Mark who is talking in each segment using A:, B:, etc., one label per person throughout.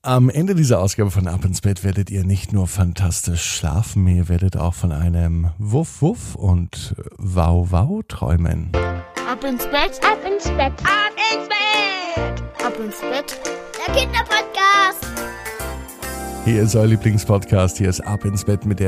A: Am Ende dieser Ausgabe von Ab ins Bett werdet ihr nicht nur fantastisch schlafen, ihr werdet auch von einem Wuff Wuff und Wow Wow träumen.
B: Ab ins Bett, ab ins Bett, ab ins Bett, ab ins Bett, der Kinderpodcast.
A: Hier ist euer Lieblingspodcast, hier ist Ab ins Bett mit der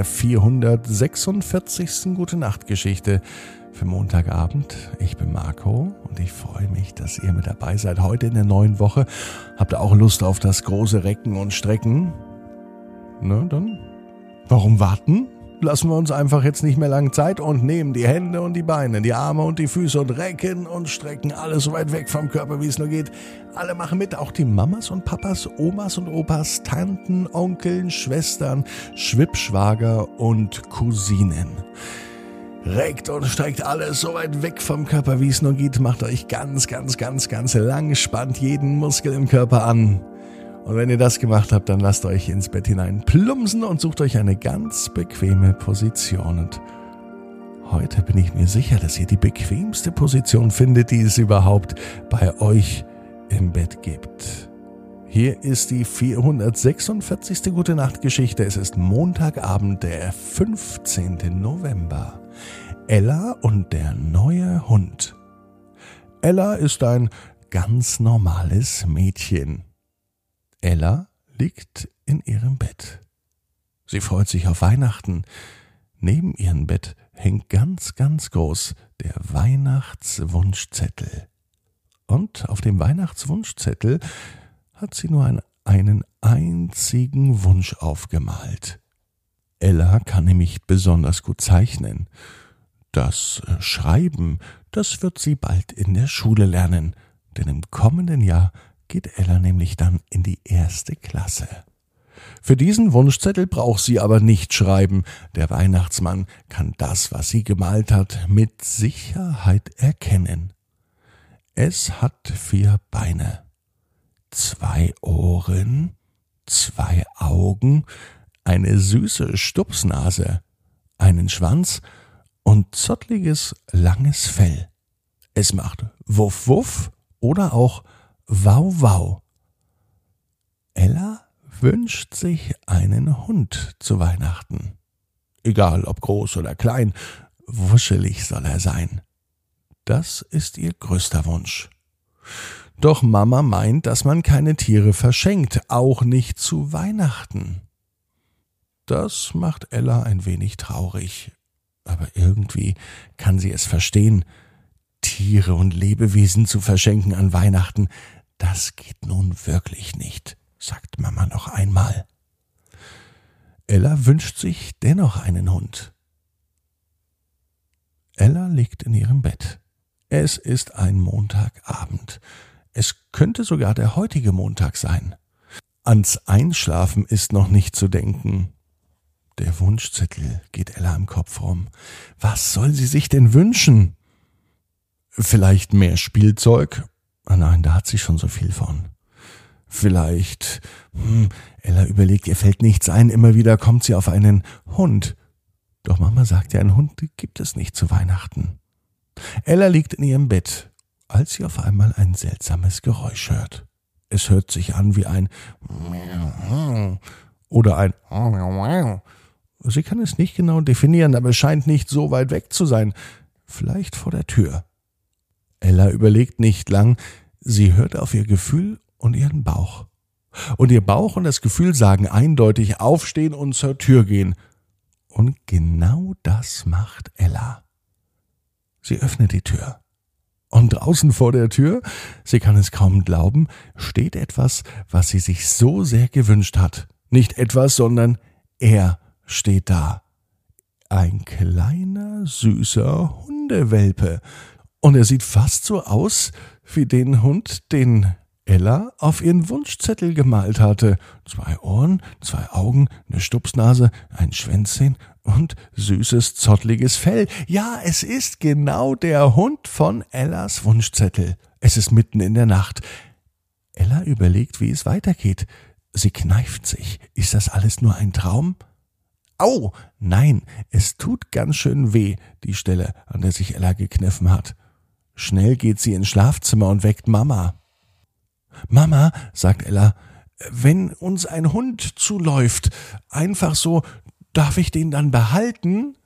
A: 446. Gute-Nacht-Geschichte für Montagabend. Ich bin Marco und ich freue mich, dass ihr mit dabei seid. Heute in der neuen Woche. Habt ihr auch Lust auf das große Recken und Strecken? Na dann, warum warten? Lassen wir uns einfach jetzt nicht mehr lange Zeit und nehmen die Hände und die Beine, die Arme und die Füße und recken und strecken alles so weit weg vom Körper, wie es nur geht. Alle machen mit, auch die Mamas und Papas, Omas und Opas, Tanten, Onkeln, Schwestern, Schwippschwager und Cousinen. Reckt und streckt alles so weit weg vom Körper, wie es nur geht. Macht euch ganz lang, spannt jeden Muskel im Körper an. Und wenn ihr das gemacht habt, dann lasst euch ins Bett hinein plumpsen und sucht euch eine ganz bequeme Position. Und heute bin ich mir sicher, dass ihr die bequemste Position findet, die es überhaupt bei euch im Bett gibt. Hier ist die 446. Gute-Nacht-Geschichte. Es ist Montagabend, der 15. November. Ella und der neue Hund. Ella ist ein ganz normales Mädchen. Ella liegt in ihrem Bett. Sie freut sich auf Weihnachten. Neben ihrem Bett hängt ganz groß der Weihnachtswunschzettel. Und auf dem Weihnachtswunschzettel hat sie nur einen einzigen Wunsch aufgemalt. Ella kann nämlich besonders gut zeichnen. Das Schreiben, das wird sie bald in der Schule lernen, denn im kommenden Jahr geht Ella nämlich dann in die 1. Klasse. Für diesen Wunschzettel braucht sie aber nicht schreiben. Der Weihnachtsmann kann das, was sie gemalt hat, mit Sicherheit erkennen. Es hat 4 Beine, 2 Ohren, 2 Augen, eine süße Stupsnase, einen Schwanz und zottliges, langes Fell. Es macht Wuff Wuff oder auch Wow Wow. Ella wünscht sich einen Hund zu Weihnachten. Egal ob groß oder klein, wuschelig soll er sein. Das ist ihr größter Wunsch. Doch Mama meint, dass man keine Tiere verschenkt, auch nicht zu Weihnachten. Das macht Ella ein wenig traurig, aber irgendwie kann sie es verstehen. Tiere und Lebewesen zu verschenken an Weihnachten, das geht nun wirklich nicht, sagt Mama noch einmal. Ella wünscht sich dennoch einen Hund. Ella liegt in ihrem Bett. Es ist ein Montagabend. Es könnte sogar der heutige Montag sein. Ans Einschlafen ist noch nicht zu denken. Der Wunschzettel geht Ella im Kopf rum. Was soll sie sich denn wünschen? Vielleicht mehr Spielzeug? Ah nein, da hat sie schon so viel von. Vielleicht, Ella überlegt, ihr fällt nichts ein, immer wieder kommt sie auf einen Hund. Doch Mama sagt ja, einen Hund gibt es nicht zu Weihnachten. Ella liegt in ihrem Bett, als sie auf einmal ein seltsames Geräusch hört. Es hört sich an wie ein oder ein. Sie kann es nicht genau definieren, aber es scheint nicht so weit weg zu sein. Vielleicht vor der Tür. Ella überlegt nicht lang. Sie hört auf ihr Gefühl und ihren Bauch. Und ihr Bauch und das Gefühl sagen eindeutig aufstehen und zur Tür gehen. Und genau das macht Ella. Sie öffnet die Tür. Und draußen vor der Tür, sie kann es kaum glauben, steht etwas, was sie sich so sehr gewünscht hat. Nicht etwas, sondern er steht da. Ein kleiner, süßer Hundewelpe. Und er sieht fast so aus wie den Hund, den Ella auf ihren Wunschzettel gemalt hatte. 2 Ohren, 2 Augen, eine Stupsnase, ein Schwänzchen und süßes, zottliges Fell. Ja, es ist genau der Hund von Ellas Wunschzettel. Es ist mitten in der Nacht. Ella überlegt, wie es weitergeht. Sie kneift sich. Ist das alles nur ein Traum? Au! Nein, es tut ganz schön weh, die Stelle, an der sich Ella gekniffen hat. Schnell geht sie ins Schlafzimmer und weckt Mama. »Mama«, sagt Ella, wenn uns ein Hund zuläuft, einfach so, darf ich den dann behalten?«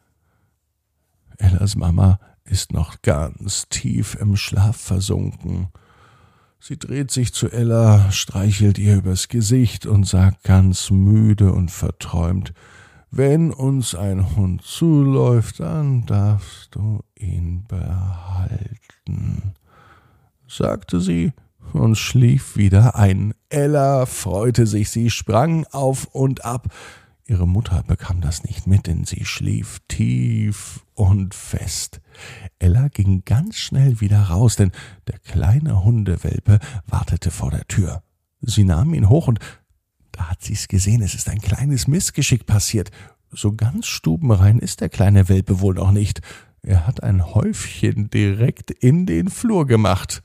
A: Ellas Mama ist noch ganz tief im Schlaf versunken. Sie dreht sich zu Ella, streichelt ihr übers Gesicht und sagt ganz müde und verträumt: »Wenn uns ein Hund zuläuft, dann darfst du ihn behalten«, sagte sie und schlief wieder ein. Ella freute sich, sie sprang auf und ab. Ihre Mutter bekam das nicht mit, denn sie schlief tief und fest. Ella ging ganz schnell wieder raus, denn der kleine Hundewelpe wartete vor der Tür. Sie nahm ihn hoch und da hat sie's gesehen, es ist ein kleines Missgeschick passiert. So ganz stubenrein ist der kleine Welpe wohl noch nicht. Er hat ein Häufchen direkt in den Flur gemacht.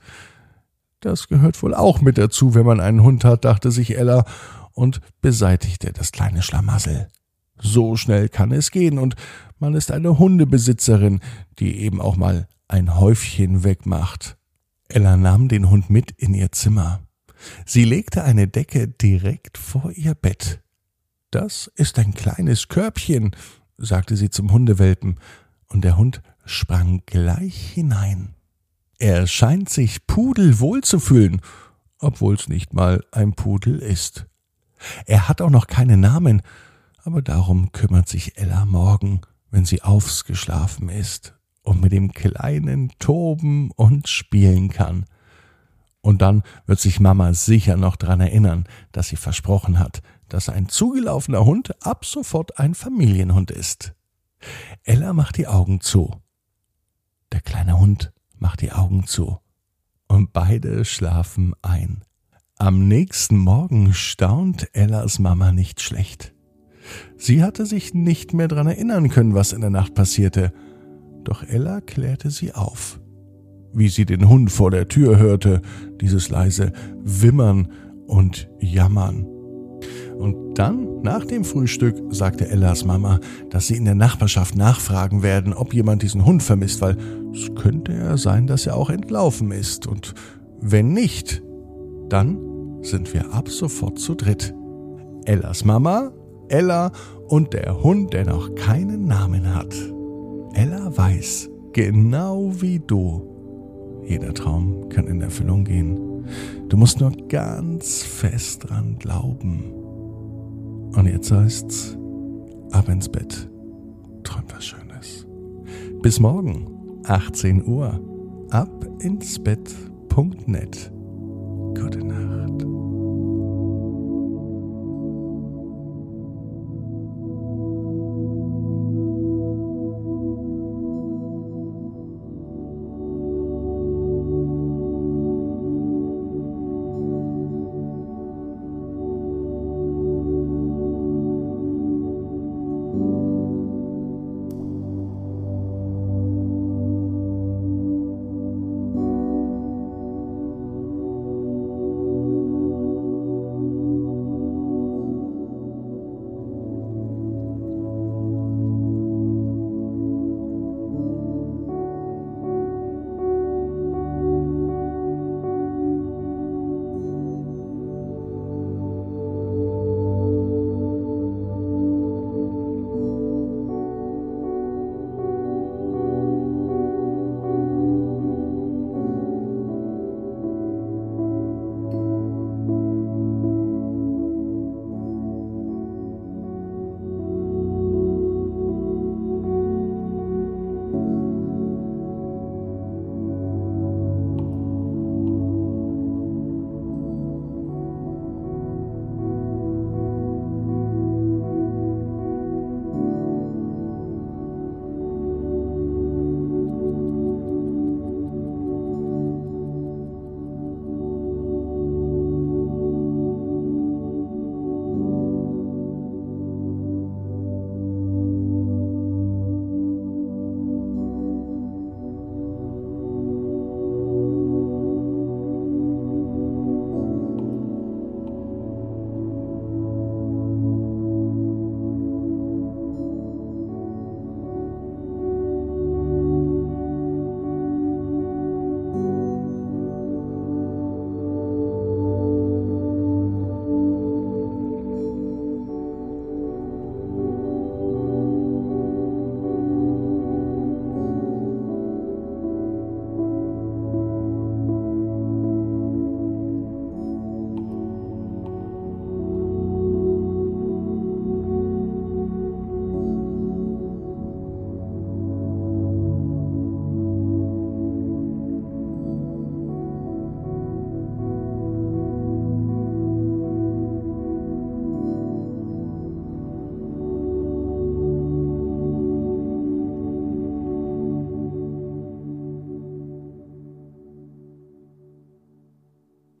A: Das gehört wohl auch mit dazu, wenn man einen Hund hat, dachte sich Ella und beseitigte das kleine Schlamassel. So schnell kann es gehen und man ist eine Hundebesitzerin, die eben auch mal ein Häufchen wegmacht. Ella nahm den Hund mit in ihr Zimmer. Sie legte eine Decke direkt vor ihr Bett. »Das ist ein kleines Körbchen«, sagte sie zum Hundewelpen, und der Hund sprang gleich hinein. Er scheint sich pudelwohl zu fühlen, obwohl's nicht mal ein Pudel ist. Er hat auch noch keinen Namen, aber darum kümmert sich Ella morgen, wenn sie ausgeschlafen ist und mit dem Kleinen toben und spielen kann. Und dann wird sich Mama sicher noch dran erinnern, dass sie versprochen hat, dass ein zugelaufener Hund ab sofort ein Familienhund ist. Ella macht die Augen zu. Der kleine Hund macht die Augen zu. Und beide schlafen ein. Am nächsten Morgen staunt Ellas Mama nicht schlecht. Sie hatte sich nicht mehr dran erinnern können, was in der Nacht passierte. Doch Ella klärte sie auf. Wie sie den Hund vor der Tür hörte, dieses leise Wimmern und Jammern. Und dann, nach dem Frühstück, sagte Ellas Mama, dass sie in der Nachbarschaft nachfragen werden, ob jemand diesen Hund vermisst, weil es könnte ja sein, dass er auch entlaufen ist. Und wenn nicht, dann sind wir ab sofort zu dritt. Ellas Mama, Ella und der Hund, der noch keinen Namen hat. Ella weiß, genau wie du, jeder Traum kann in Erfüllung gehen. Du musst nur ganz fest dran glauben. Und jetzt heißt's, ab ins Bett, träum was Schönes. Bis morgen, 18 Uhr, abinsbett.net. Gute Nacht.